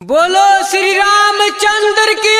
बोलो श्री रामचंद्र की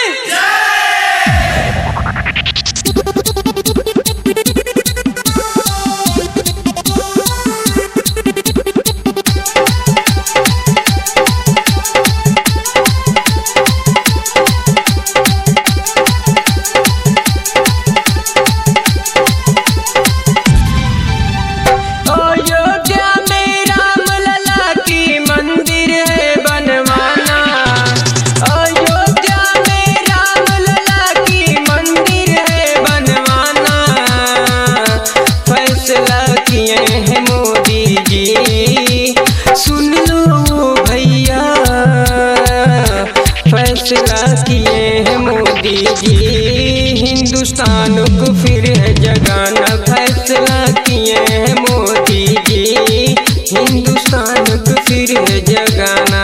फैसला किए हैं मोदी जी, हिंदुस्तान को फिर है जगाना। फैसला किए हैं मोदी जी, हिंदुस्तान को फिर है जगाना।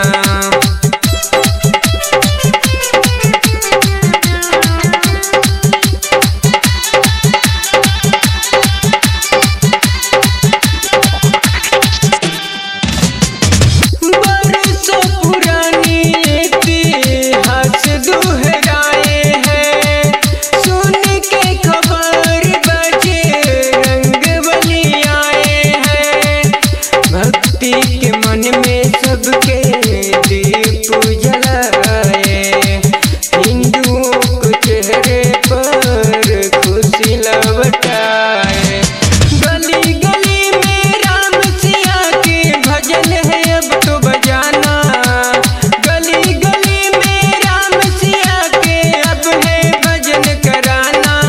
के मन में सबके दीप जलाए, हिंदुओं को चेहरे पर खुशी लौटाए। गली गली में राम सिया के भजन है अब तो बजाना। गली गली में राम सिया के अब है भजन कराना।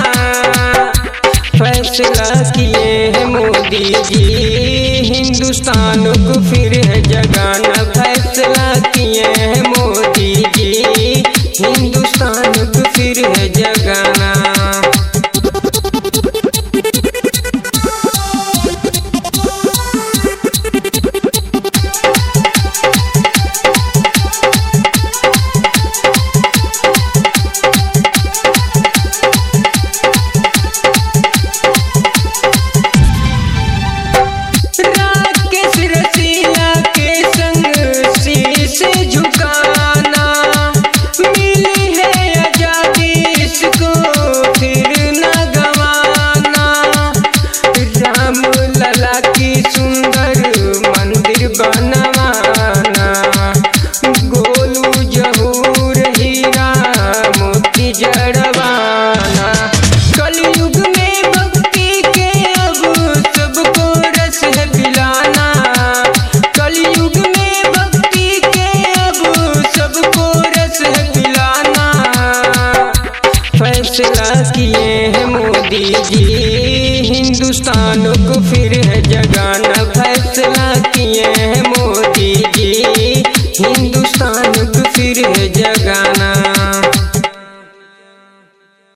फैसला किए हैं मोदी जी, हिंदुस्तान को फिर है जगाना। फैसला किए हैं मोदी जी, हिंदुस्तान को फिर है जगाना। बनवाना गोलू जहूर हीरा मोती जड़वाना। कलयुग में भक्ति के अब सबको रस है पिलाना। कलयुग में भक्ति के अब सबको रस है पिलाना। फैसला किए हैं मोदी जी, हिंदुस्तान को फिर है जगाना। फैसला किए हैं मोदी जी, हिंदुस्तान